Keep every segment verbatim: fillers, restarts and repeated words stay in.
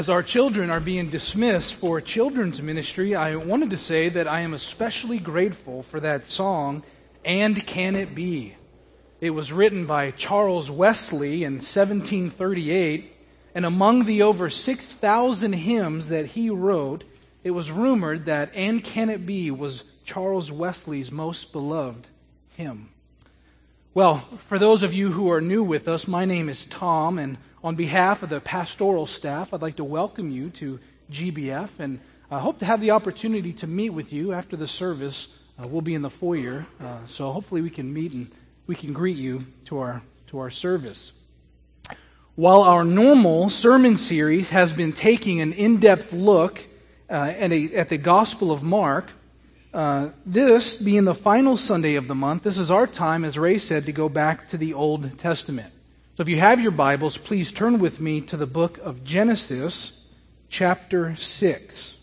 As our children are being dismissed for children's ministry, I wanted to say that I am especially grateful for that song, "And Can It Be?" It was written by Charles Wesley in seventeen thirty-eight, and among the over six thousand hymns that he wrote, it was rumored that "And Can It Be" was Charles Wesley's most beloved hymn. Well, for those of you who are new with us, my name is Tom, and on behalf of the pastoral staff, I'd like to welcome you to G B F, and I hope to have the opportunity to meet with you after the service. Uh, we'll be in the foyer, uh, so hopefully we can meet and we can greet you to our to our service. While our normal sermon series has been taking an in-depth look uh, at, a, at the Gospel of Mark, uh, this being the final Sunday of the month, this is our time, as Ray said, to go back to the Old Testament. So if you have your Bibles, please turn with me to the book of Genesis, chapter six.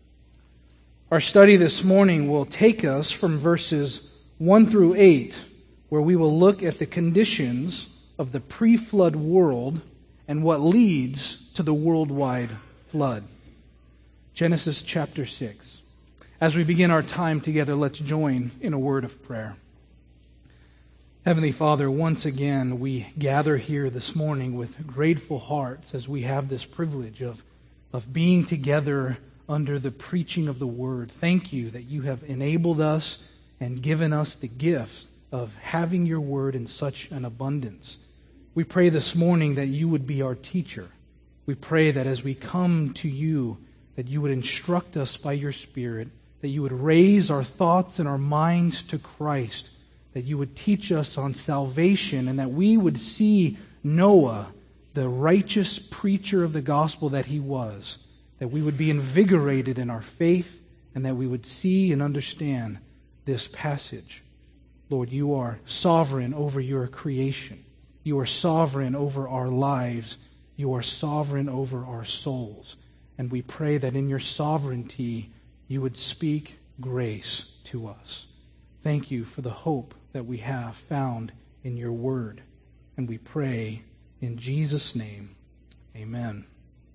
Our study this morning will take us from verses one through eight, where we will look at the conditions of the pre-flood world and what leads to the worldwide flood. Genesis chapter six. As we begin our time together, let's join in a word of prayer. Heavenly Father, once again we gather here this morning with grateful hearts as we have this privilege of, of being together under the preaching of the Word. Thank you that you have enabled us and given us the gift of having your Word in such an abundance. We pray this morning that you would be our teacher. We pray that as we come to you, that you would instruct us by your Spirit, that you would raise our thoughts and our minds to Christ, that you would teach us on salvation, and that we would see Noah, the righteous preacher of the gospel that he was, that we would be invigorated in our faith, and that we would see and understand this passage. Lord, you are sovereign over your creation. You are sovereign over our lives. You are sovereign over our souls. And we pray that in your sovereignty, you would speak grace to us. Thank you for the hope that we have found in your word. And we pray in Jesus' name, amen.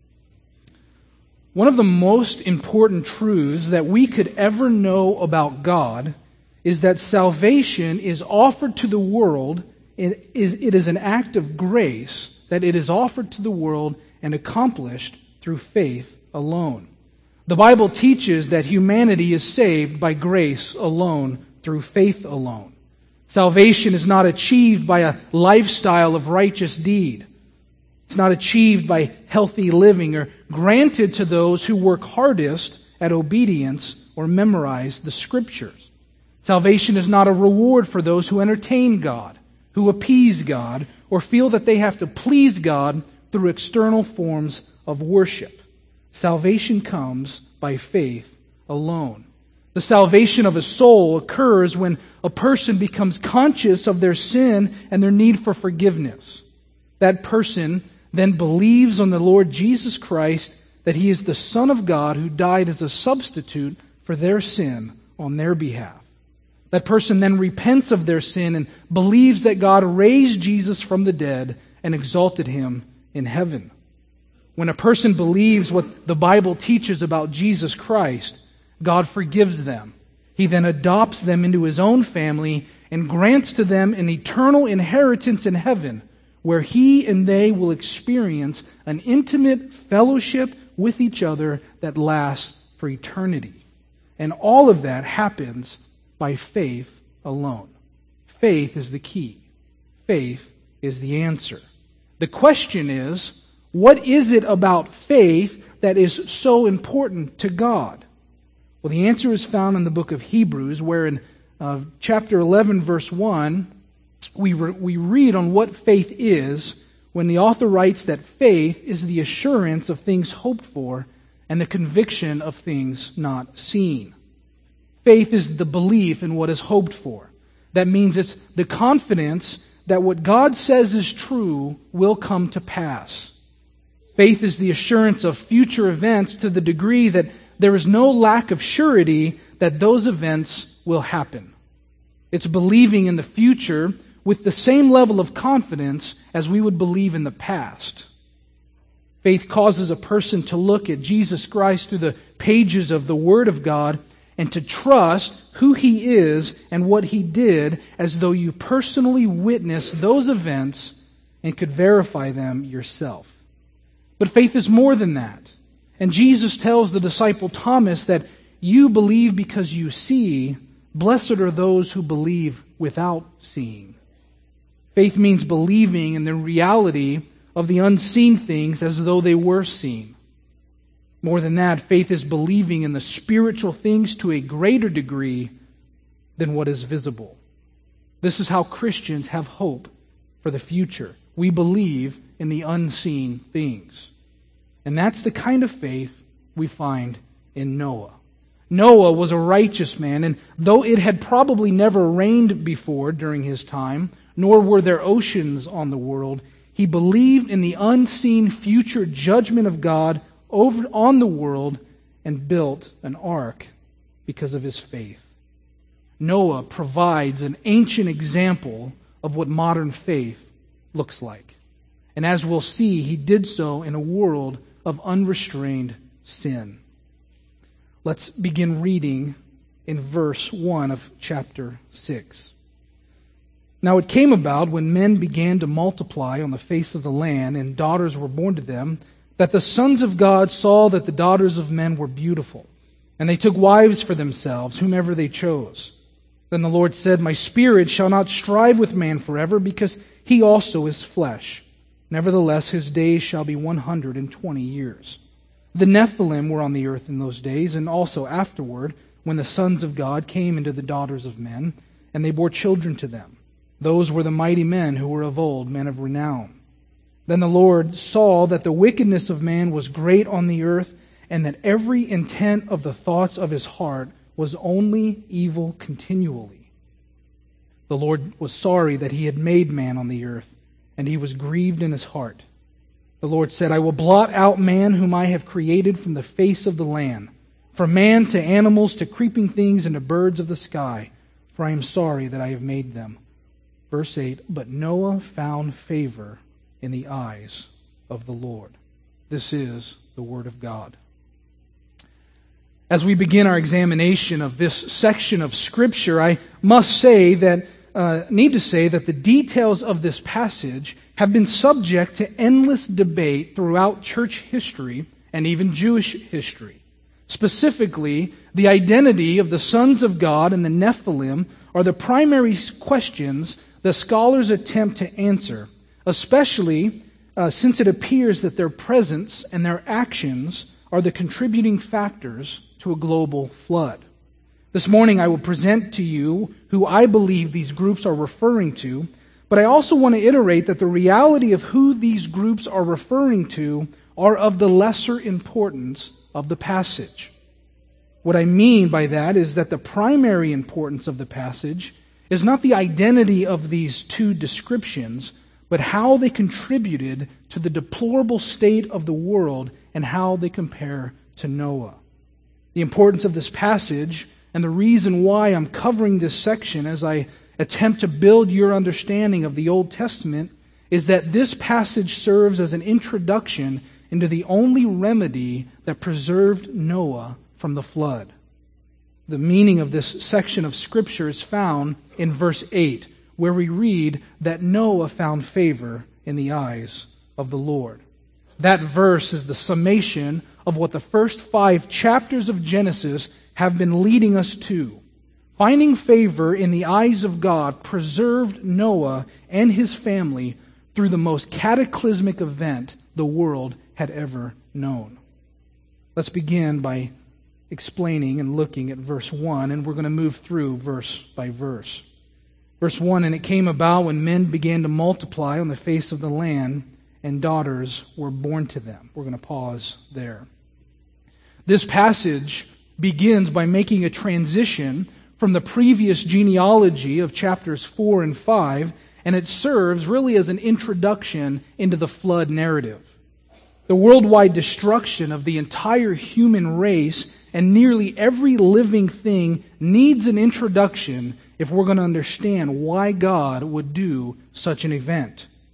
One of the most important truths that we could ever know about God is that salvation is offered to the world. It is an act of grace that it is offered to the world and accomplished through faith alone. The Bible teaches that humanity is saved by grace alone, through faith alone. Salvation is not achieved by a lifestyle of righteous deed. It's not achieved by healthy living or granted to those who work hardest at obedience or memorize the Scriptures. Salvation is not a reward for those who entertain God, who appease God, or feel that they have to please God through external forms of worship. Salvation comes by faith alone. The salvation of a soul occurs when a person becomes conscious of their sin and their need for forgiveness. That person then believes on the Lord Jesus Christ, that He is the Son of God who died as a substitute for their sin on their behalf. That person then repents of their sin and believes that God raised Jesus from the dead and exalted Him in heaven. When a person believes what the Bible teaches about Jesus Christ, God forgives them. He then adopts them into His own family and grants to them an eternal inheritance in heaven, where He and they will experience an intimate fellowship with each other that lasts for eternity. And all of that happens by faith alone. Faith is the key. Faith is the answer. The question is, what is it about faith that is so important to God? Well, the answer is found in the book of Hebrews, where in uh, chapter eleven, verse one, we, re- we read on what faith is, when the author writes that faith is the assurance of things hoped for and the conviction of things not seen. Faith is the belief in what is hoped for. That means it's the confidence that what God says is true will come to pass. Faith is the assurance of future events to the degree that there is no lack of surety that those events will happen. It's believing in the future with the same level of confidence as we would believe in the past. Faith causes a person to look at Jesus Christ through the pages of the Word of God and to trust who He is and what He did as though you personally witnessed those events and could verify them yourself. But faith is more than that. And Jesus tells the disciple Thomas that you believe because you see. Blessed are those who believe without seeing. Faith means believing in the reality of the unseen things as though they were seen. More than that, faith is believing in the spiritual things to a greater degree than what is visible. This is how Christians have hope for the future. We believe in the unseen things. And that's the kind of faith we find in Noah. Noah was a righteous man, and though it had probably never rained before during his time, nor were there oceans on the world, he believed in the unseen future judgment of God over on the world and built an ark because of his faith. Noah provides an ancient example of what modern faith looks like. And as we'll see, he did so in a world of unrestrained sin. Let's begin reading in verse one of chapter six. Now it came about when men began to multiply on the face of the land and daughters were born to them, that the sons of God saw that the daughters of men were beautiful, and they took wives for themselves, whomever they chose. Then the Lord said, My spirit shall not strive with man forever, because he also is flesh. Nevertheless, his days shall be one hundred and twenty years. The Nephilim were on the earth in those days, and also afterward, when the sons of God came into the daughters of men, and they bore children to them. Those were the mighty men who were of old, men of renown. Then the Lord saw that the wickedness of man was great on the earth, and that every intent of the thoughts of his heart was only evil continually. The Lord was sorry that he had made man on the earth, and he was grieved in his heart. The Lord said, I will blot out man whom I have created from the face of the land, from man to animals to creeping things and to birds of the sky, for I am sorry that I have made them. Verse eight, But Noah found favor in the eyes of the Lord. This is the Word of God. As we begin our examination of this section of Scripture, I must say that, uh, need to say that the details of this passage have been subject to endless debate throughout church history and even Jewish history. Specifically, the identity of the sons of God and the Nephilim are the primary questions that scholars attempt to answer, especially uh, since it appears that their presence and their actions are the contributing factors to a global flood. This morning I will present to you who I believe these groups are referring to, but I also want to iterate that the reality of who these groups are referring to are of the lesser importance of the passage. What I mean by that is that the primary importance of the passage is not the identity of these two descriptions, but how they contributed to the deplorable state of the world and how they compare to Noah. The importance of this passage and the reason why I'm covering this section as I attempt to build your understanding of the Old Testament is that this passage serves as an introduction into the only remedy that preserved Noah from the flood. The meaning of this section of Scripture is found in verse eight, where we read that Noah found favor in the eyes of the Lord. That verse is the summation of what the first five chapters of Genesis have been leading us to. Finding favor in the eyes of God preserved Noah and his family through the most cataclysmic event the world had ever known. Let's begin by explaining and looking at verse one, and we're going to move through verse by verse. Verse one, And it came about when men began to multiply on the face of the land, and daughters were born to them. We're going to pause there. This passage begins by making a transition from the previous genealogy of chapters four and five, and it serves really as an introduction into the flood narrative. The worldwide destruction of the entire human race and nearly every living thing needs an introduction if we're going to understand why God would do such an event.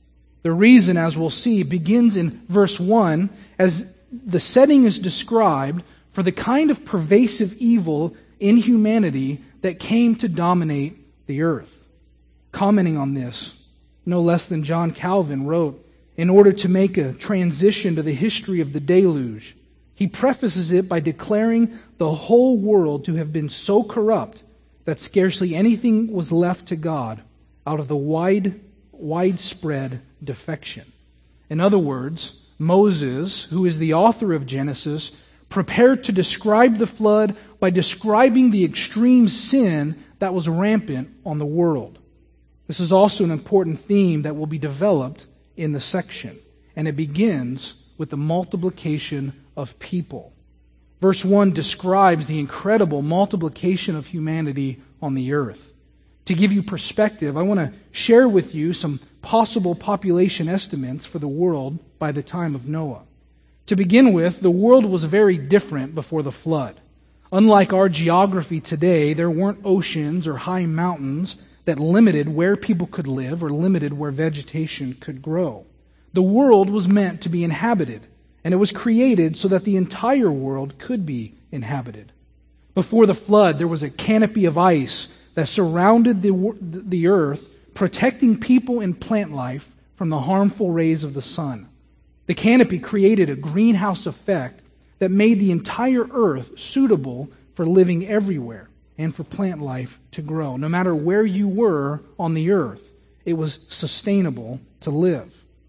The reason, as we'll see, begins in verse one as the setting is described for the kind of pervasive evil in humanity that came to dominate the earth. Commenting on this, no less than John Calvin wrote, in order to make a transition to the history of the deluge, he prefaces it by declaring the whole world to have been so corrupt that scarcely anything was left to God out of the wide, widespread defection. In other words, Moses, who is the author of Genesis, prepared to describe the flood by describing the extreme sin that was rampant on the world. This is also an important theme that will be developed in the section, and it begins with the multiplication of people. Verse one describes the incredible multiplication of humanity on the earth. To give you perspective, I want to share with you some possible population estimates for the world by the time of Noah. To begin with, the world was very different before the flood. Unlike our geography today, there weren't oceans or high mountains that limited where people could live or limited where vegetation could grow. The world was meant to be inhabited, and it was created so that the entire world could be inhabited. Before the flood, there was a canopy of ice that surrounded the, the earth, protecting people and plant life from the harmful rays of the sun. The canopy created a greenhouse effect that made the entire earth suitable for living everywhere and for plant life to grow. No matter where you were on the earth, it was sustainable to live.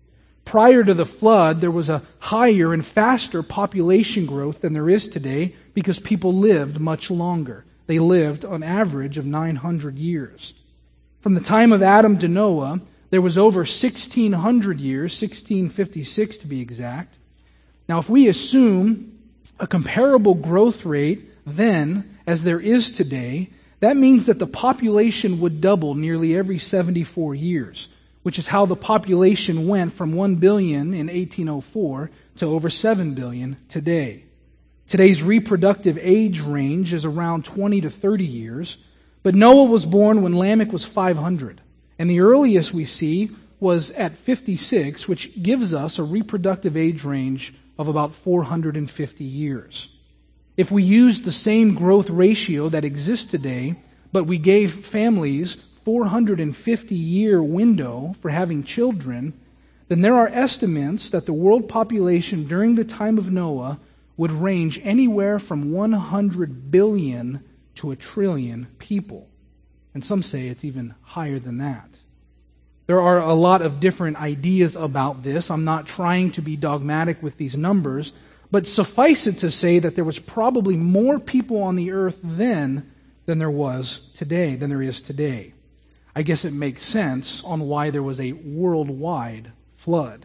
Prior to the flood, there was a higher and faster population growth than there is today because people lived much longer. They lived on average of nine hundred years. From the time of Adam to Noah, there was over sixteen hundred years, sixteen fifty-six to be exact. Now, if we assume a comparable growth rate then as there is today, that means that the population would double nearly every seventy-four years, which is how the population went from one billion in eighteen oh four to over seven billion today. Today's reproductive age range is around twenty to thirty years, but Noah was born when Lamech was five hundred, and the earliest we see was at fifty-six, which gives us a reproductive age range of about four hundred fifty years. If we used the same growth ratio that exists today, but we gave families four hundred fifty year window for having children, then there are estimates that the world population during the time of Noah would range anywhere from one hundred billion to a trillion people. And some say it's even higher than that. There are a lot of different ideas about this. I'm not trying to be dogmatic with these numbers, but suffice it to say that there was probably more people on the earth then than there was today, than there is today. I guess it makes sense on why there was a worldwide flood.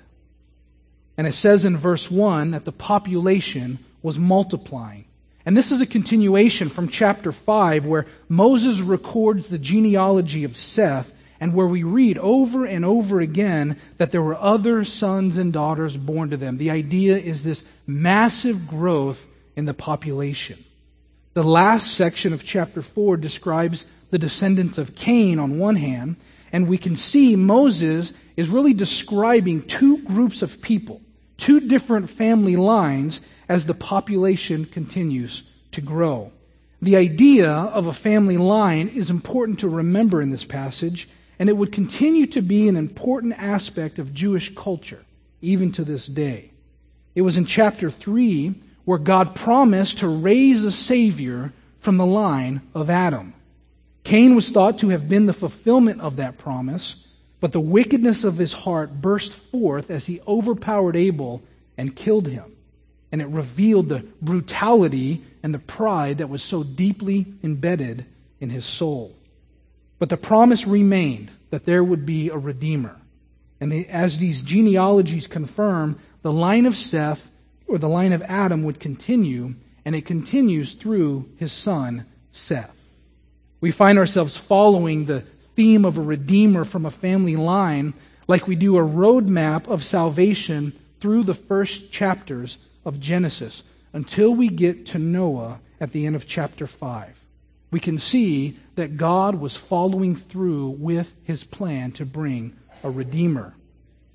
And it says in verse one that the population was multiplying. And this is a continuation from chapter five where Moses records the genealogy of Seth and where we read over and over again that there were other sons and daughters born to them. The idea is this massive growth in the population. The last section of chapter four describes the descendants of Cain on one hand, and we can see Moses is really describing two groups of people, two different family lines as the population continues to grow. The idea of a family line is important to remember in this passage, and it would continue to be an important aspect of Jewish culture, even to this day. It was in chapter three where God promised to raise a Savior from the line of Adam. Cain was thought to have been the fulfillment of that promise, but the wickedness of his heart burst forth as he overpowered Abel and killed him. And it revealed the brutality and the pride that was so deeply embedded in his soul. But the promise remained that there would be a Redeemer. And as these genealogies confirm, the line of Seth, or the line of Adam, would continue, and it continues through his son, Seth. We find ourselves following the theme of a Redeemer from a family line like we do a roadmap of salvation through the first chapters of Genesis until we get to Noah at the end of chapter five. We can see that God was following through with his plan to bring a Redeemer.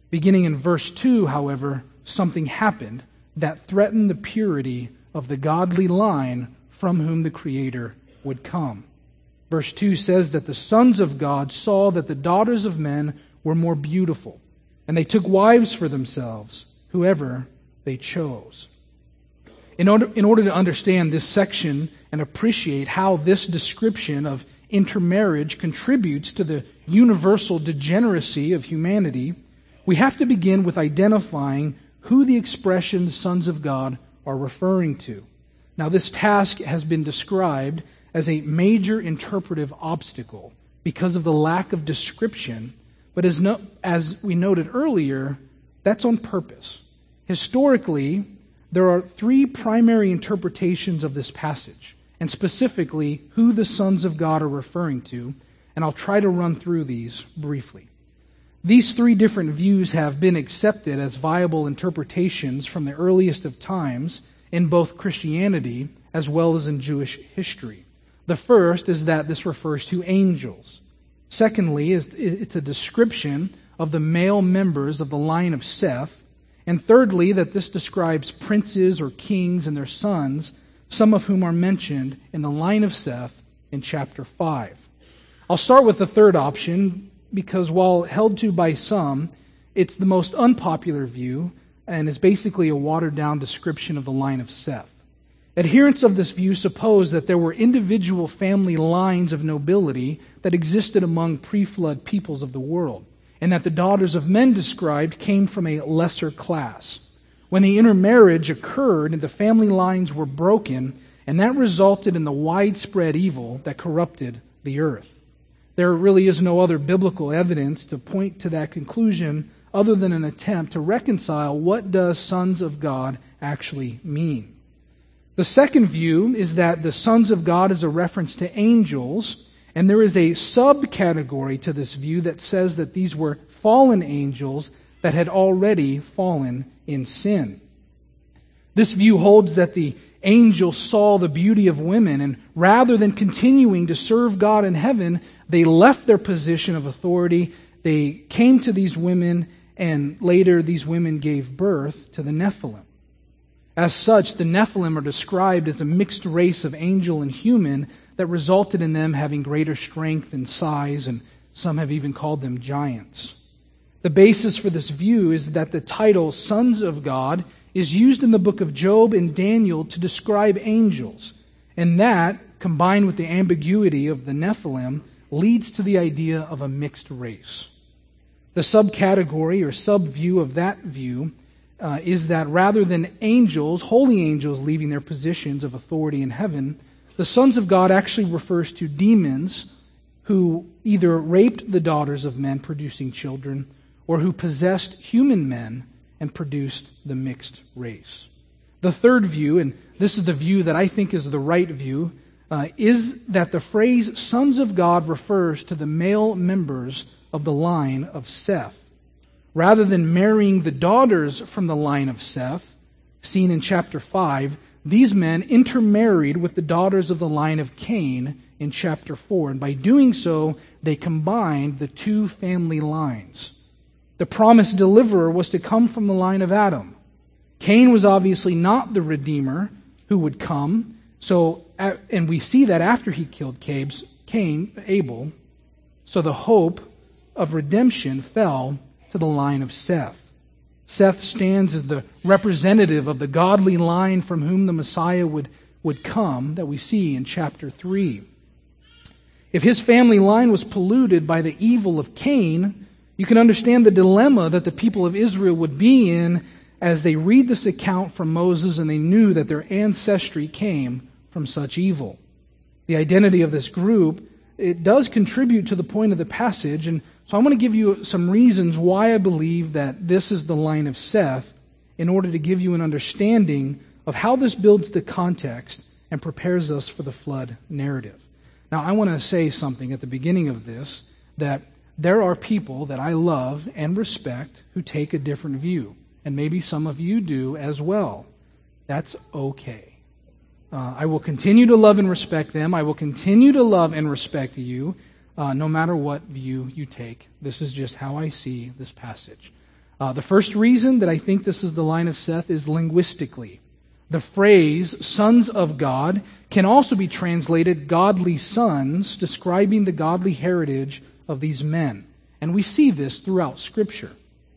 Beginning in verse two, however, something happened that threatened the purity of the godly line from whom the Creator would come. Verse two says that the sons of God saw that the daughters of men were more beautiful, and they took wives for themselves, whoever they chose. In order, in order to understand this section and appreciate how this description of intermarriage contributes to the universal degeneracy of humanity, we have to begin with identifying who the expression sons of God are referring to. Now, this task has been described as a major interpretive obstacle because of the lack of description, but as, no, as we noted earlier, that's on purpose. Historically, there are three primary interpretations of this passage, and specifically who the sons of God are referring to, and I'll try to run through these briefly. These three different views have been accepted as viable interpretations from the earliest of times in both Christianity as well as in Jewish history. The first is that this refers to angels. Secondly, it's a description of the male members of the line of Seth. And thirdly, that this describes princes or kings and their sons, some of whom are mentioned in the line of Seth in chapter five. I'll start with the third option because while held to by some, it's the most unpopular view and is basically a watered-down description of the line of Seth. Adherents of this view suppose that there were individual family lines of nobility that existed among pre-flood peoples of the world, and that the daughters of men described came from a lesser class. When the intermarriage occurred, the family lines were broken, and that resulted in the widespread evil that corrupted the earth. There really is no other biblical evidence to point to that conclusion other than an attempt to reconcile what does sons of God actually mean. The second view is that the sons of God is a reference to angels, and there is a subcategory to this view that says that these were fallen angels that had already fallen in sin. This view holds that the angels saw the beauty of women, and rather than continuing to serve God in heaven, they left their position of authority. They came to these women, and later these women gave birth to the Nephilim. As such, the Nephilim are described as a mixed race of angel and human that resulted in them having greater strength and size, and some have even called them giants. The basis for this view is that the title Sons of God is used in the book of Job and Daniel to describe angels, and that, combined with the ambiguity of the Nephilim, leads to the idea of a mixed race. The subcategory or subview of that view uh, is that rather than angels, holy angels leaving their positions of authority in heaven, the sons of God actually refers to demons who either raped the daughters of men producing children or who possessed human men and produced the mixed race. The third view, and this is the view that I think is the right view, uh, is that the phrase sons of God refers to the male members of the line of Seth. Rather than marrying the daughters from the line of Seth, seen in chapter five, these men intermarried with the daughters of the line of Cain in chapter four, and by doing so, they combined the two family lines. The promised deliverer was to come from the line of Adam. Cain was obviously not the Redeemer who would come, so and we see that after he killed Cain, Abel, so the hope of redemption fell to the line of Seth. Seth stands as the representative of the godly line from whom the Messiah would, would come that we see in chapter three. If his family line was polluted by the evil of Cain, you can understand the dilemma that the people of Israel would be in as they read this account from Moses and they knew that their ancestry came from such evil. The identity of this group, it does contribute to the point of the passage, and so I want to give you some reasons why I believe that this is the line of Seth in order to give you an understanding of how this builds the context and prepares us for the flood narrative. Now, I want to say something at the beginning of this, that there are people that I love and respect who take a different view, and maybe some of you do as well. That's okay. Uh, I will continue to love and respect them. I will continue to love and respect you, uh, no matter what view you take. This is just how I see this passage. Uh, the first reason that I think this is the line of Seth is linguistically. The phrase, sons of God, can also be translated godly sons, describing the godly heritage of these men. And we see this throughout Scripture.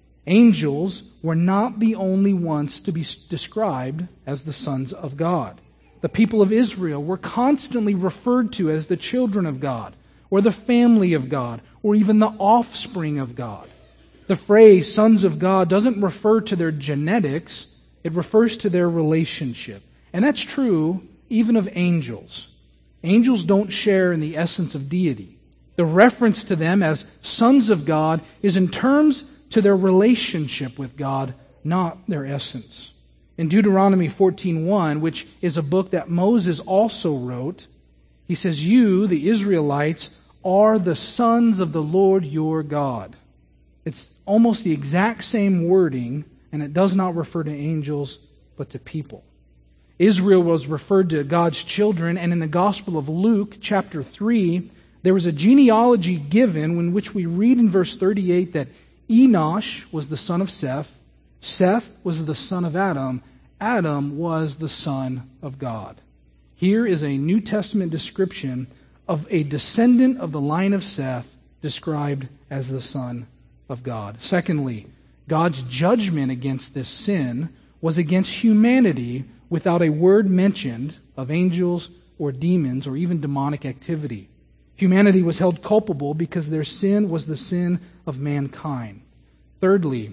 Angels were not the only ones to be described as the sons of God. The people of Israel were constantly referred to as the children of God, or the family of God, or even the offspring of God. The phrase sons of God doesn't refer to their genetics, it refers to their relationship. And that's true even of angels. Angels don't share in the essence of deity. The reference to them as sons of God is in terms to their relationship with God, not their essence. In Deuteronomy fourteen one, which is a book that Moses also wrote, he says, "You, the Israelites, are the sons of the Lord your God." It's almost the exact same wording, and it does not refer to angels, but to people. Israel was referred to God's children, and in the Gospel of Luke, chapter three, there was a genealogy given in which we read in verse thirty-eight that Enosh was the son of Seth, Seth was the son of Adam, Adam was the son of God. Here is a New Testament description of a descendant of the line of Seth described as the son of God. Secondly, God's judgment against this sin was against humanity without a word mentioned of angels or demons or even demonic activity. Humanity was held culpable because their sin was the sin of mankind. Thirdly,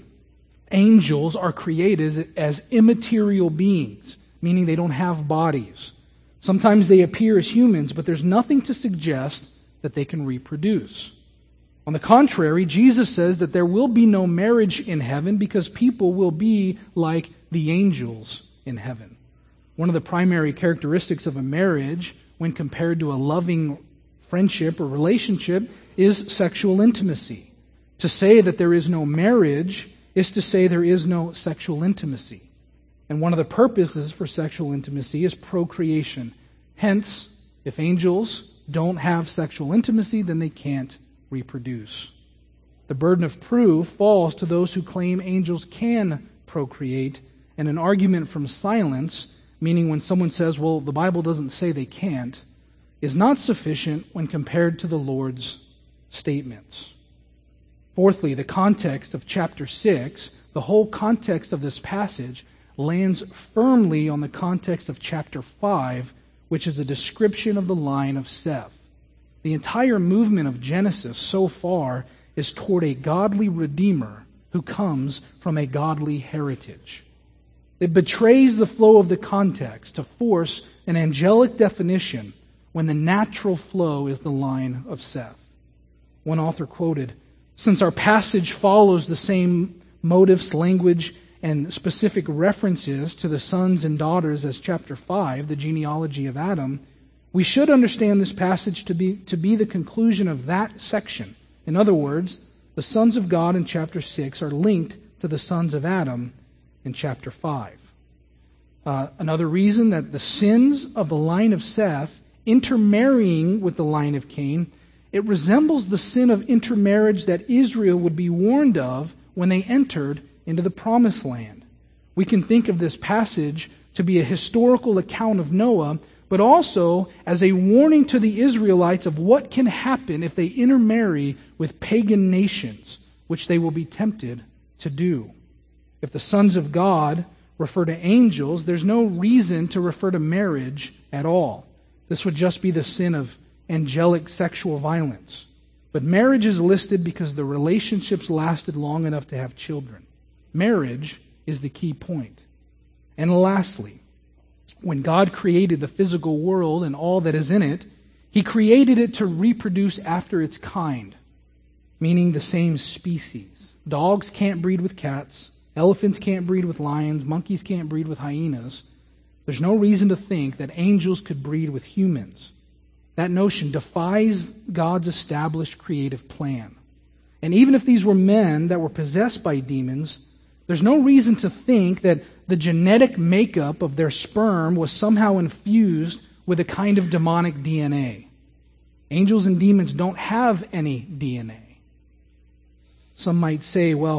angels are created as immaterial beings, meaning they don't have bodies. Sometimes they appear as humans, but there's nothing to suggest that they can reproduce. On the contrary, Jesus says that there will be no marriage in heaven because people will be like the angels in heaven. One of the primary characteristics of a marriage, when compared to a loving friendship or relationship, is sexual intimacy. To say that there is no marriage is to say there is no sexual intimacy. And one of the purposes for sexual intimacy is procreation. Hence, if angels don't have sexual intimacy, then they can't reproduce. The burden of proof falls to those who claim angels can procreate, and an argument from silence, meaning when someone says, well, the Bible doesn't say they can't, is not sufficient when compared to the Lord's statements. Fourthly, the context of chapter six, the whole context of this passage, lands firmly on the context of chapter five, which is a description of the line of Seth. The entire movement of Genesis so far is toward a godly Redeemer who comes from a godly heritage. It betrays the flow of the context to force an angelic definition when the natural flow is the line of Seth. One author quoted, "Since our passage follows the same motives, language, and specific references to the sons and daughters as chapter five, the genealogy of Adam, we should understand this passage to be, to be the conclusion of that section. In other words, the sons of God in chapter six are linked to the sons of Adam in chapter five. Uh, another reason that the sins of the line of Seth intermarrying with the line of Cain, it resembles the sin of intermarriage that Israel would be warned of when they entered into the promised land. We can think of this passage to be a historical account of Noah, but also as a warning to the Israelites of what can happen if they intermarry with pagan nations, which they will be tempted to do. If the sons of God refer to angels, there's no reason to refer to marriage at all. This would just be the sin of angelic sexual violence. But marriage is listed because the relationships lasted long enough to have children. Marriage is the key point. And lastly, when God created the physical world and all that is in it, He created it to reproduce after its kind, meaning the same species. Dogs can't breed with cats. Elephants can't breed with lions. Monkeys can't breed with hyenas. There's no reason to think that angels could breed with humans. That notion defies God's established creative plan. And even if these were men that were possessed by demons, there's no reason to think that the genetic makeup of their sperm was somehow infused with a kind of demonic D N A. Angels and demons don't have any D N A. Some might say, well,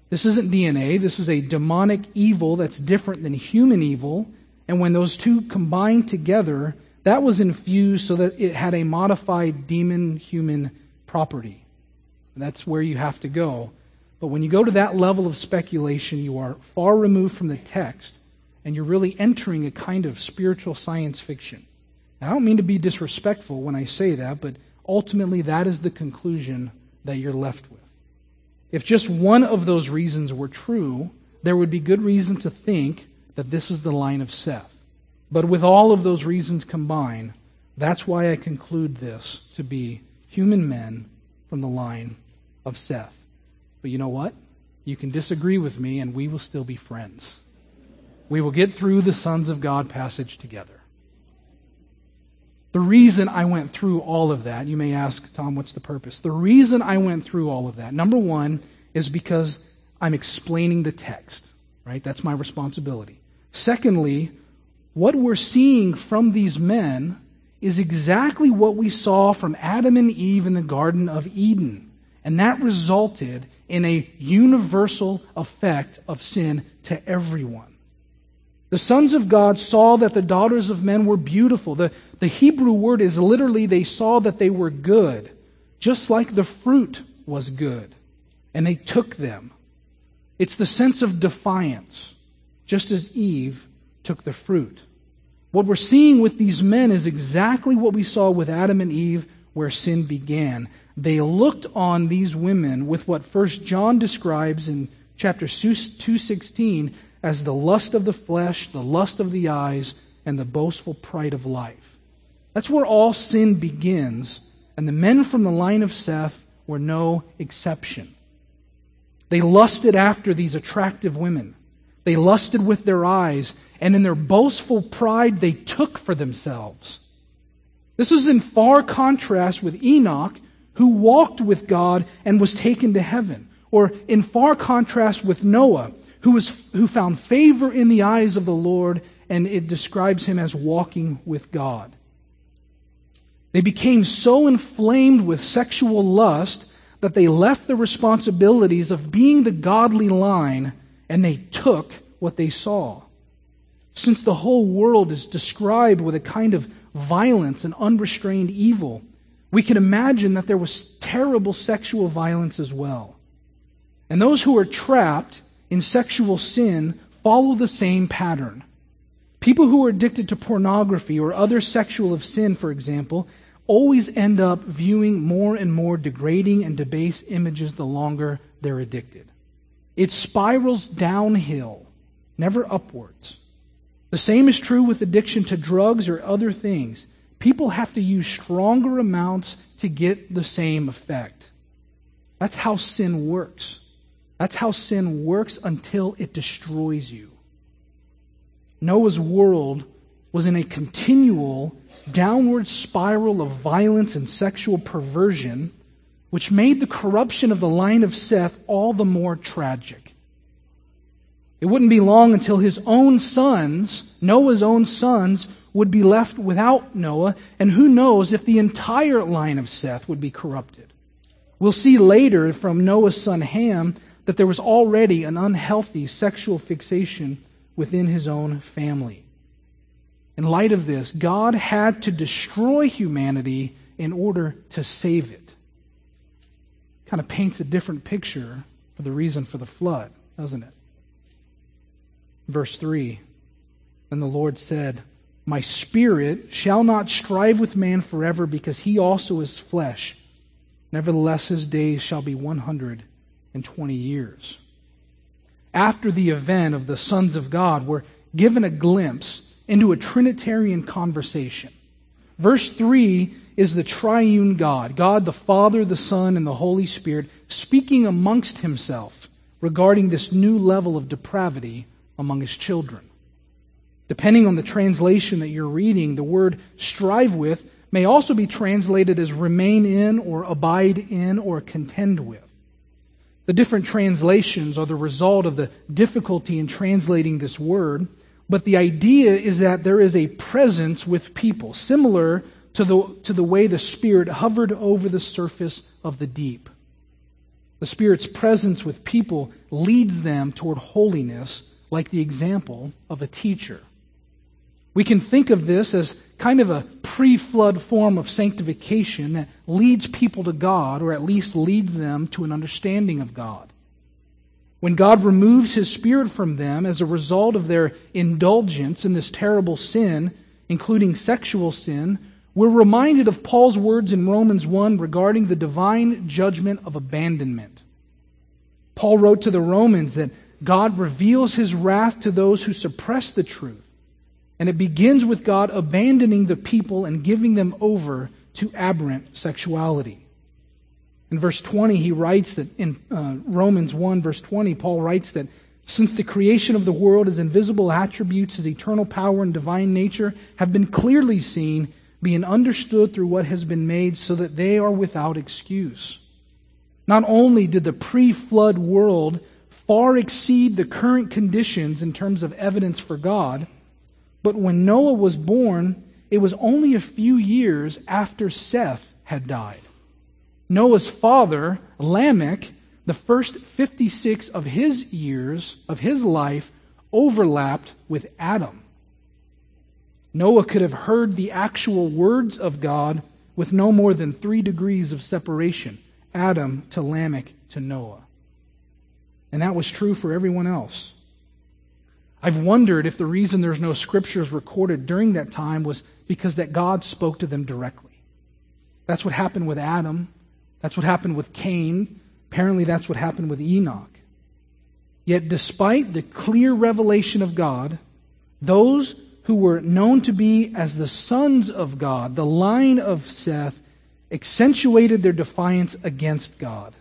This isn't D N A. This is a demonic evil that's different than human evil. And when those two combined together, that was infused so that it had a modified demon-human property. That's where you have to go. But when you go to that level of speculation, you are far removed from the text, and you're really entering a kind of spiritual science fiction. And I don't mean to be disrespectful when I say that, but ultimately that is the conclusion that you're left with. If just one of those reasons were true, there would be good reason to think that this is the line of Seth. But with all of those reasons combined, that's why I conclude this to be human men from the line of Seth. But you know what? You can disagree with me and we will still be friends. We will get through the Sons of God passage together. The reason I went through all of that, you may ask, Tom, what's the purpose? The reason I went through all of that, number one, is because I'm explaining the text, right? That's my responsibility. Secondly, what we're seeing from these men is exactly what we saw from Adam and Eve in the Garden of Eden. And that resulted in a universal effect of sin to everyone. The sons of God saw that the daughters of men were beautiful. The, the Hebrew word is literally they saw that they were good, just like the fruit was good. And they took them. It's the sense of defiance, just as Eve took the fruit. What we're seeing with these men is exactly what we saw with Adam and Eve where sin began. They looked on these women with what First John describes in chapter two sixteen as the lust of the flesh, the lust of the eyes, and the boastful pride of life. That's where all sin begins, and the men from the line of Seth were no exception. They lusted after these attractive women. They lusted with their eyes, and in their boastful pride they took for themselves. This is in far contrast with Enoch, who walked with God and was taken to heaven, or in far contrast with Noah, who was who found favor in the eyes of the Lord, and it describes him as walking with God. They became so inflamed with sexual lust that they left the responsibilities of being the godly line and they took what they saw. Since the whole world is described with a kind of violence and unrestrained evil, we can imagine that there was terrible sexual violence as well. And those who are trapped in sexual sin follow the same pattern. People who are addicted to pornography or other sexual of sin, for example, always end up viewing more and more degrading and debased images the longer they're addicted. It spirals downhill, never upwards. The same is true with addiction to drugs or other things. People have to use stronger amounts to get the same effect. That's how sin works. That's how sin works until it destroys you. Noah's world was in a continual downward spiral of violence and sexual perversion, which made the corruption of the line of Seth all the more tragic. It wouldn't be long until his own sons, Noah's own sons, would be left without Noah, and who knows if the entire line of Seth would be corrupted. We'll see later from Noah's son Ham that there was already an unhealthy sexual fixation within his own family. In light of this, God had to destroy humanity in order to save it. Kind of paints a different picture for the reason for the flood, doesn't it? Verse three, then the Lord said, my spirit shall not strive with man forever, because he also is flesh. Nevertheless, his days shall be one hundred twenty years. After the event of the sons of God, we're given a glimpse into a Trinitarian conversation. Verse three is the triune God, God the Father, the Son, and the Holy Spirit, speaking amongst himself regarding this new level of depravity among his children. Depending on the translation that you're reading, the word strive with may also be translated as remain in or abide in or contend with. The different translations are the result of the difficulty in translating this word, but the idea is that there is a presence with people, similar to the, to the way the Spirit hovered over the surface of the deep. The Spirit's presence with people leads them toward holiness, like the example of a teacher. We can think of this as kind of a pre-flood form of sanctification that leads people to God, or at least leads them to an understanding of God. When God removes His Spirit from them as a result of their indulgence in this terrible sin, including sexual sin, we're reminded of Paul's words in Romans one regarding the divine judgment of abandonment. Paul wrote to the Romans that God reveals His wrath to those who suppress the truth. And it begins with God abandoning the people and giving them over to aberrant sexuality. In verse twenty, he writes that in uh, Romans one, verse twenty, Paul writes that since the creation of the world, His invisible attributes, His eternal power and divine nature have been clearly seen, being understood through what has been made, so that they are without excuse. Not only did the pre-flood world far exceed the current conditions in terms of evidence for God, but when Noah was born, it was only a few years after Seth had died. Noah's father, Lamech, the first fifty-six of his years of his life overlapped with Adam. Noah could have heard the actual words of God with no more than three degrees of separation, Adam to Lamech to Noah. And that was true for everyone else. I've wondered if the reason there's no scriptures recorded during that time was because that God spoke to them directly. That's what happened with Adam. That's what happened with Cain. Apparently that's what happened with Enoch. Yet despite the clear revelation of God, those who were known to be as the sons of God, the line of Seth, accentuated their defiance against God.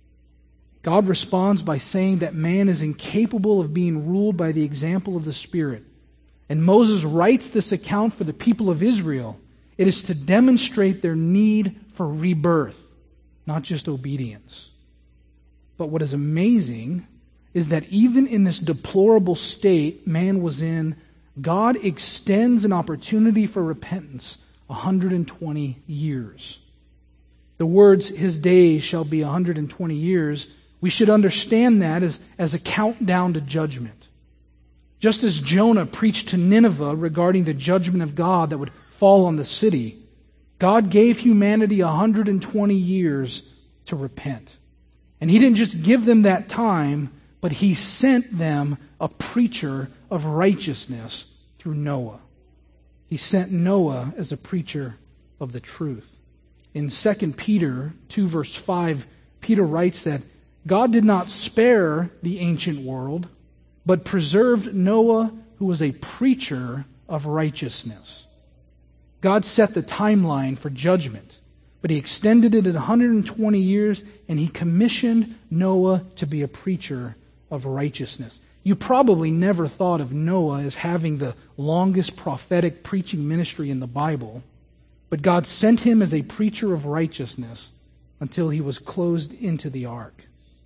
God responds by saying that man is incapable of being ruled by the example of the Spirit. And Moses writes this account for the people of Israel. It is to demonstrate their need for rebirth, not just obedience. But what is amazing is that even in this deplorable state man was in, God extends an opportunity for repentance one hundred twenty years. The words, His days shall be one hundred twenty years, we should understand that as, as a countdown to judgment. Just as Jonah preached to Nineveh regarding the judgment of God that would fall on the city, God gave humanity one hundred twenty years to repent. And He didn't just give them that time, but He sent them a preacher of righteousness through Noah. He sent Noah as a preacher of the truth. In Second Peter two verse five, Peter writes that God did not spare the ancient world, but preserved Noah, who was a preacher of righteousness. God set the timeline for judgment, but He extended it at one hundred twenty years, and He commissioned Noah to be a preacher of righteousness. You probably never thought of Noah as having the longest prophetic preaching ministry in the Bible, but God sent him as a preacher of righteousness until he was closed into the ark.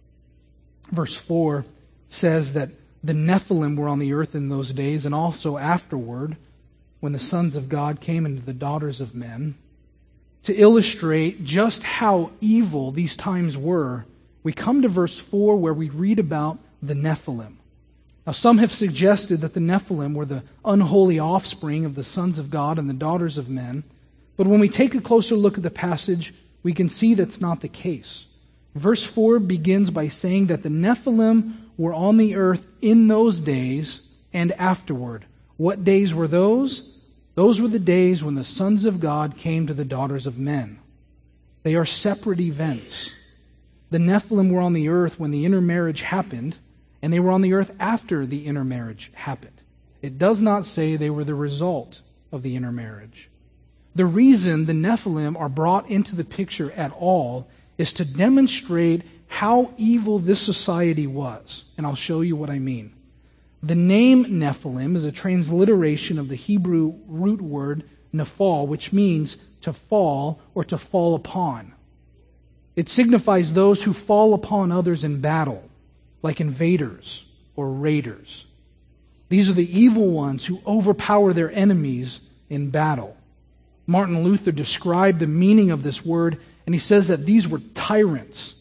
Verse four says that the Nephilim were on the earth in those days, and also afterward, when the sons of God came into the daughters of men. To illustrate just how evil these times were, we come to verse four where we read about the Nephilim. Now, some have suggested that the Nephilim were the unholy offspring of the sons of God and the daughters of men. But when we take a closer look at the passage, we can see that's not the case. Verse four begins by saying that the Nephilim were on the earth in those days and afterward. What days were those? Those were the days when the sons of God came to the daughters of men. They are separate events. The Nephilim were on the earth when the intermarriage happened, and they were on the earth after the intermarriage happened. It does not say they were the result of the intermarriage. The reason the Nephilim are brought into the picture at all is to demonstrate how evil this society was. And I'll show you what I mean. The name Nephilim is a transliteration of the Hebrew root word nephal, which means to fall or to fall upon. It signifies those who fall upon others in battle, like invaders or raiders. These are the evil ones who overpower their enemies in battle. Martin Luther described the meaning of this word, and he says that these were tyrants.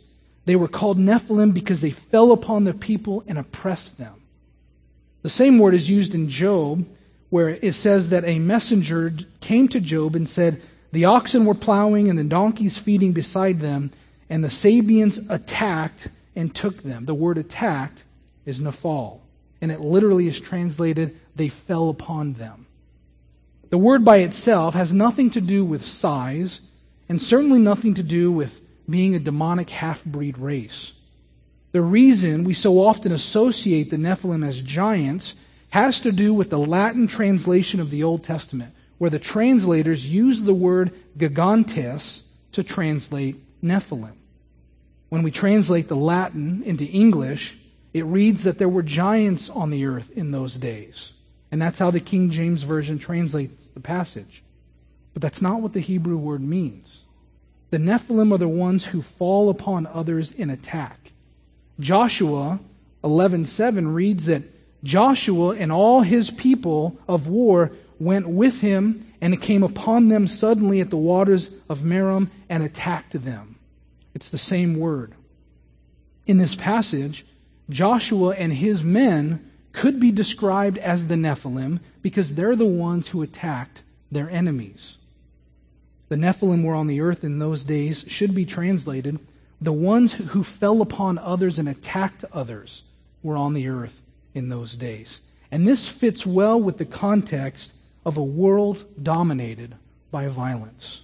They were called Nephilim because they fell upon the people and oppressed them. The same word is used in Job, where it says that a messenger came to Job and said, the oxen were plowing and the donkeys feeding beside them, and the Sabians attacked and took them. The word attacked is Nephal, and it literally is translated, they fell upon them. The word by itself has nothing to do with size, and certainly nothing to do with being a demonic half-breed race. The reason we so often associate the Nephilim as giants has to do with the Latin translation of the Old Testament, where the translators use the word gigantes to translate Nephilim. When we translate the Latin into English, it reads that there were giants on the earth in those days. And that's how the King James Version translates the passage. But that's not what the Hebrew word means. The Nephilim are the ones who fall upon others in attack. Joshua eleven seven reads that Joshua and all his people of war went with him, and it came upon them suddenly at the waters of Merom and attacked them. It's the same word. In this passage, Joshua and his men could be described as the Nephilim because they're the ones who attacked their enemies. The Nephilim were on the earth in those days should be translated, the ones who fell upon others and attacked others were on the earth in those days. And this fits well with the context of a world dominated by violence.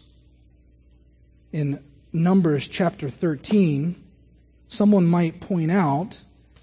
In Numbers chapter thirteen, someone might point out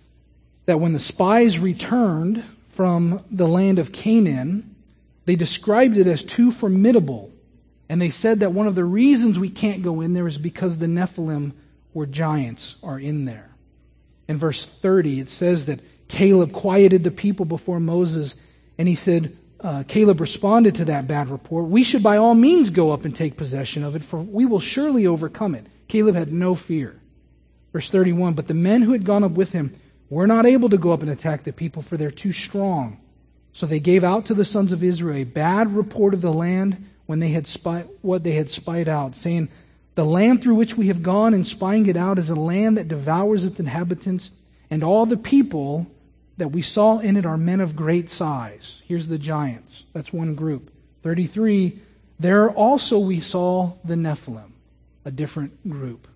that when the spies returned from the land of Canaan, they described it as too formidable. And they said that one of the reasons we can't go in there is because the Nephilim were giants are in there. In verse thirty, it says that Caleb quieted the people before Moses, and he said, uh, Caleb responded to that bad report, we should by all means go up and take possession of it, for we will surely overcome it. Caleb had no fear. Verse thirty-one, but the men who had gone up with him were not able to go up and attack the people, for they're too strong. So they gave out to the sons of Israel a bad report of the land when they had spied, what they had spied out, saying, the land through which we have gone and spying it out is a land that devours its inhabitants, and all the people that we saw in it are men of great size. Here's the giants. That's one group. thirty-three, there also we saw the Nephilim, a different group.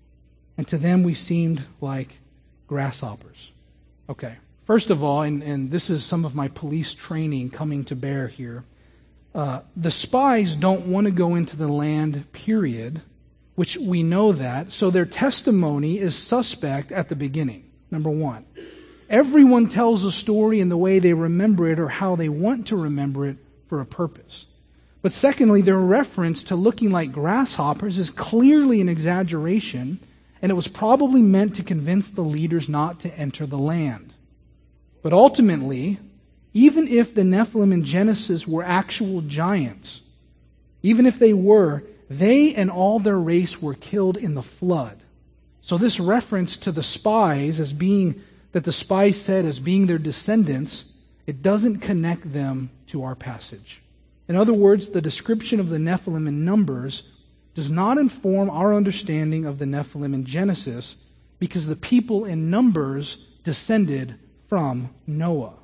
And to them we seemed like grasshoppers. Okay, first of all, and, and this is some of my police training coming to bear here, uh, the spies don't want to go into the land, period, which we know that, so their testimony is suspect at the beginning, number one. Everyone tells a story in the way they remember it or how they want to remember it for a purpose. But secondly, their reference to looking like grasshoppers is clearly an exaggeration, and it was probably meant to convince the leaders not to enter the land. But ultimately, even if the Nephilim in Genesis were actual giants, even if they were, they and all their race were killed in the flood. So this reference to the spies as being, that the spies said as being their descendants, it doesn't connect them to our passage. In other words, the description of the Nephilim in Numbers does not inform our understanding of the Nephilim in Genesis, because the people in Numbers descended from Noah.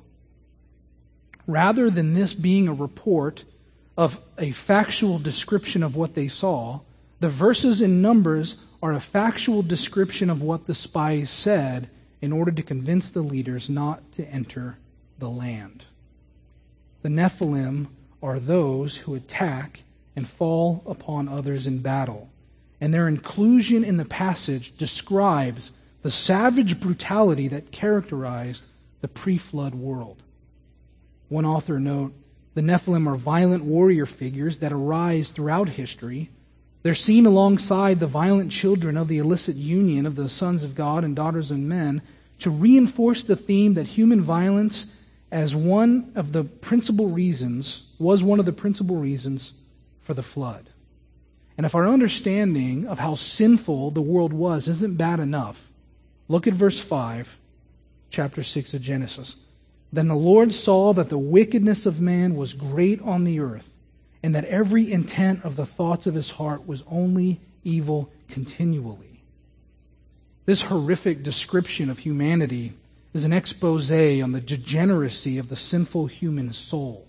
Rather than this being a report of a factual description of what they saw, the verses in Numbers are a factual description of what the spies said in order to convince the leaders not to enter the land. The Nephilim are those who attack and fall upon others in battle, and their inclusion in the passage describes the savage brutality that characterized the pre-flood world. One author note, the Nephilim are violent warrior figures that arise throughout history. They're seen alongside the violent children of the illicit union of the sons of God and daughters of men to reinforce the theme that human violence as one of the principal reasons, was one of the principal reasons for the flood. And if our understanding of how sinful the world was isn't bad enough, look at verse five, chapter six of Genesis. Then the Lord saw that the wickedness of man was great on the earth, and that every intent of the thoughts of his heart was only evil continually. This horrific description of humanity is an expose on the degeneracy of the sinful human soul.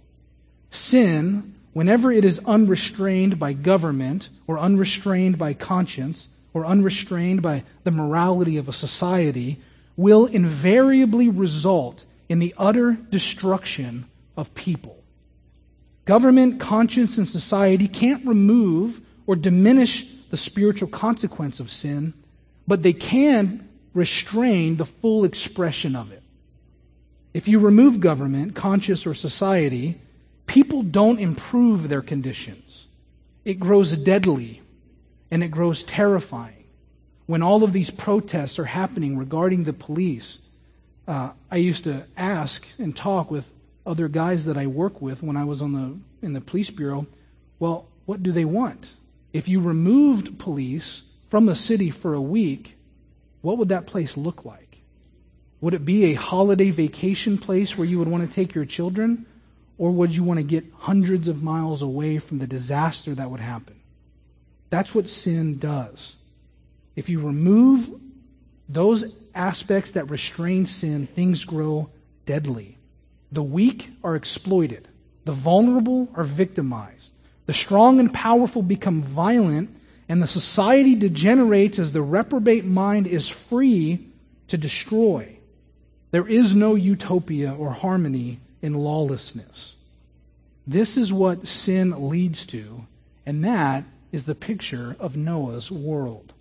Sin, whenever it is unrestrained by government or unrestrained by conscience or unrestrained by the morality of a society, will invariably result in the utter destruction of people. Government, conscience, and society can't remove or diminish the spiritual consequence of sin, but they can restrain the full expression of it. If you remove government, conscience, or society, people don't improve their conditions. It grows deadly and it grows terrifying. When all of these protests are happening regarding the police, uh, I used to ask and talk with other guys that I work with when I was on the in the police bureau, well, what do they want? If you removed police from the city for a week, what would that place look like? Would it be a holiday vacation place where you would want to take your children? Or would you want to get hundreds of miles away from the disaster that would happen? That's what sin does. If you remove those aspects that restrain sin, things grow deadly. The weak are exploited. The vulnerable are victimized. The strong and powerful become violent, and the society degenerates as the reprobate mind is free to destroy. There is no utopia or harmony in lawlessness. This is what sin leads to, and that is the picture of Noah's world.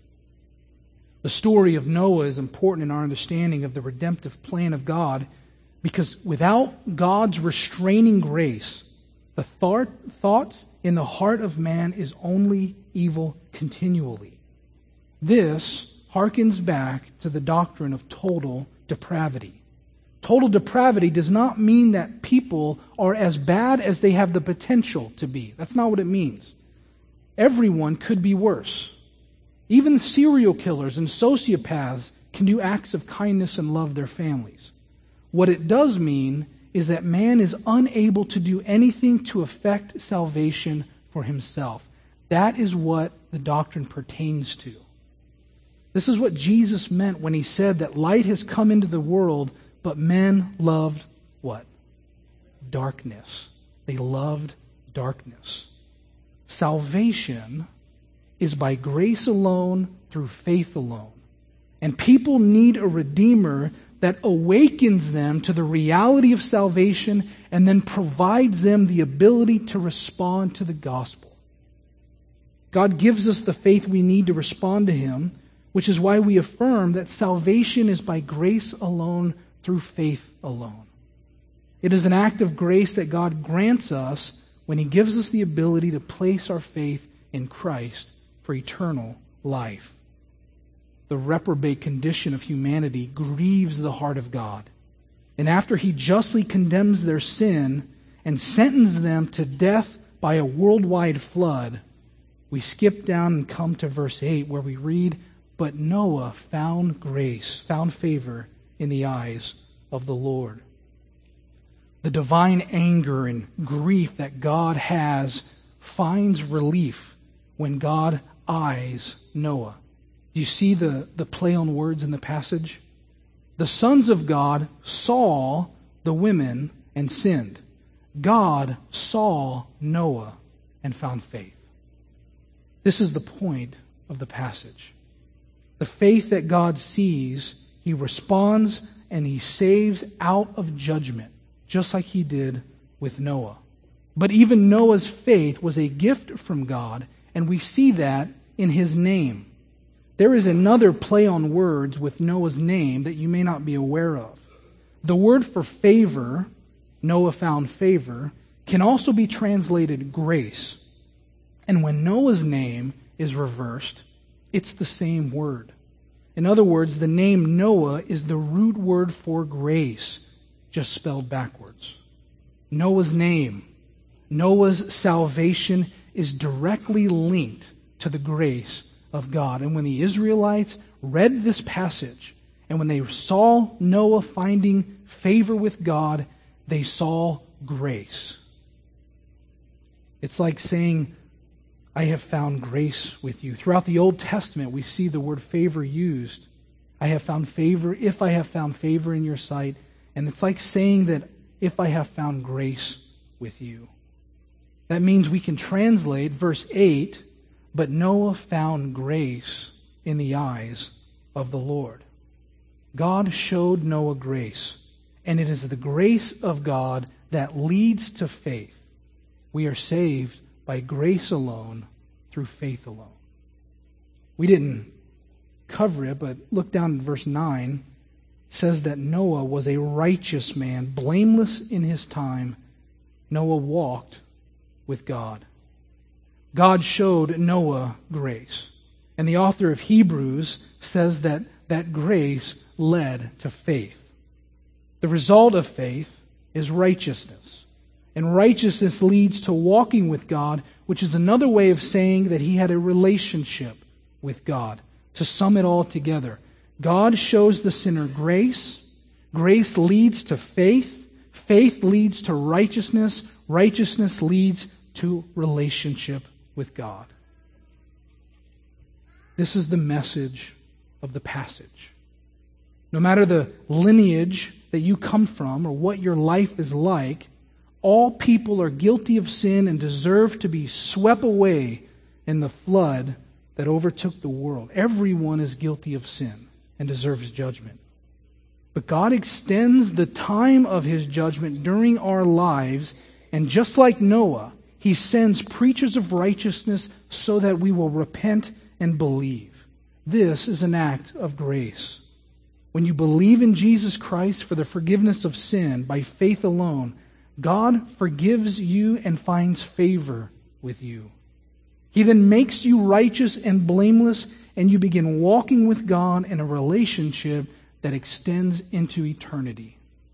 The story of Noah is important in our understanding of the redemptive plan of God, because without God's restraining grace, the thought, thoughts in the heart of man is only evil continually. This harkens back to the doctrine of total depravity. Total depravity does not mean that people are as bad as they have the potential to be. That's not what it means. Everyone could be worse. Even serial killers and sociopaths can do acts of kindness and love their families. What it does mean is that man is unable to do anything to effect salvation for himself. That is what the doctrine pertains to. This is what Jesus meant when he said that light has come into the world, but men loved what? Darkness. They loved darkness. Salvation is by grace alone, through faith alone. And people need a Redeemer that awakens them to the reality of salvation and then provides them the ability to respond to the gospel. God gives us the faith we need to respond to Him, which is why we affirm that salvation is by grace alone, through faith alone. It is an act of grace that God grants us when He gives us the ability to place our faith in Christ for eternal life. The reprobate condition of humanity grieves the heart of God. And after He justly condemns their sin and sentences them to death by a worldwide flood, we skip down and come to verse eight where we read, "But Noah found grace, found favor in the eyes of the Lord." The divine anger and grief that God has finds relief when God eyes Noah. Do you see the, the play on words in the passage? The sons of God saw the women and sinned. God saw Noah and found faith. This is the point of the passage. The faith that God sees, He responds and He saves out of judgment, just like He did with Noah. But even Noah's faith was a gift from God, and we see that in his name. There is another play on words with Noah's name that you may not be aware of. The word for favor, Noah found favor, can also be translated grace. And when Noah's name is reversed, it's the same word. In other words, the name Noah is the root word for grace, just spelled backwards. Noah's name, Noah's salvation is directly linked to the grace of God. And when the Israelites read this passage, and when they saw Noah finding favor with God, they saw grace. It's like saying, "I have found grace with you." Throughout the Old Testament, we see the word favor used. I have found favor, if I have found favor in your sight. And it's like saying that if I have found grace with you. That means we can translate verse eight, but Noah found grace in the eyes of the Lord. God showed Noah grace, and it is the grace of God that leads to faith. We are saved by grace alone, through faith alone. We didn't cover it, but look down at verse nine. It says that Noah was a righteous man, blameless in his time. Noah walked with God. God showed Noah grace. And the author of Hebrews says that that grace led to faith. The result of faith is righteousness. And righteousness leads to walking with God, which is another way of saying that he had a relationship with God. To sum it all together, God shows the sinner grace. Grace leads to faith. Faith leads to righteousness. Righteousness leads to relationship with God. This is the message of the passage. No matter the lineage that you come from or what your life is like, all people are guilty of sin and deserve to be swept away in the flood that overtook the world. Everyone is guilty of sin and deserves judgment. But God extends the time of His judgment during our lives, and just like Noah, He sends preachers of righteousness so that we will repent and believe. This is an act of grace. When you believe in Jesus Christ for the forgiveness of sin by faith alone, God forgives you and finds favor with you. He then makes you righteous and blameless, and you begin walking with God in a relationship that extends into eternity.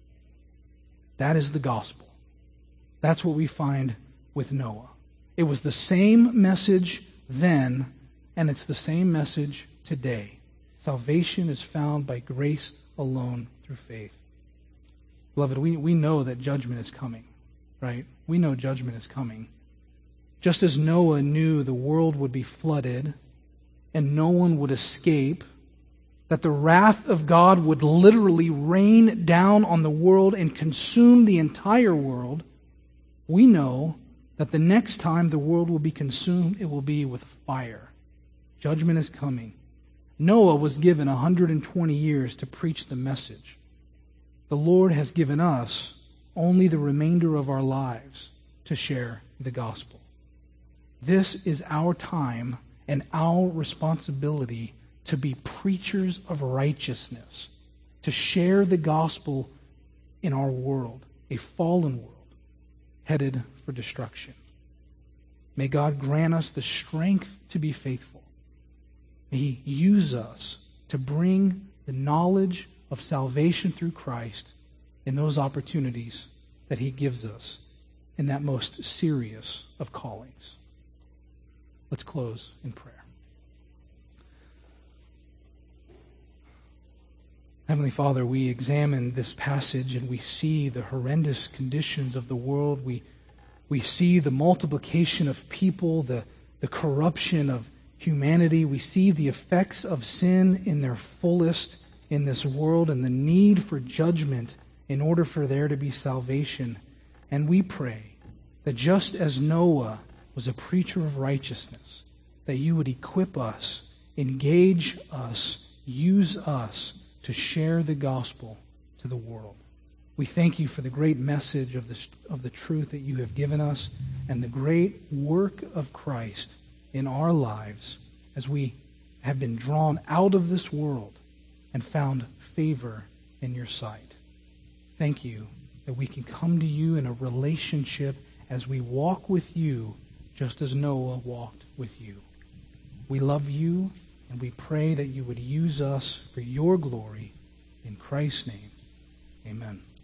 That is the gospel. That's what we find with Noah. It was the same message then, and it's the same message today. Salvation is found by grace alone through faith. Beloved, we, we know that judgment is coming, right? We know judgment is coming. Just as Noah knew the world would be flooded and no one would escape, that the wrath of God would literally rain down on the world and consume the entire world, we know that the next time the world will be consumed, it will be with fire. Judgment is coming. Noah was given one hundred twenty years to preach the message. The Lord has given us only the remainder of our lives to share the gospel. This is our time and our responsibility to be preachers of righteousness, to share the gospel in our world, a fallen world headed for destruction. May God grant us the strength to be faithful. May He use us to bring the knowledge of salvation through Christ in those opportunities that He gives us in that most serious of callings. Let's close in prayer. Heavenly Father, we examine this passage and we see the horrendous conditions of the world. We we see the multiplication of people, the, the corruption of humanity. We see the effects of sin in their fullest in this world and the need for judgment in order for there to be salvation. And we pray that just as Noah was a preacher of righteousness, that you would equip us, engage us, use us to share the gospel to the world. We thank you for the great message of the, of the truth that you have given us and the great work of Christ in our lives as we have been drawn out of this world and found favor in your sight. Thank you that we can come to you in a relationship as we walk with you just as Noah walked with you. We love you and we pray that you would use us for your glory. In Christ's name, amen.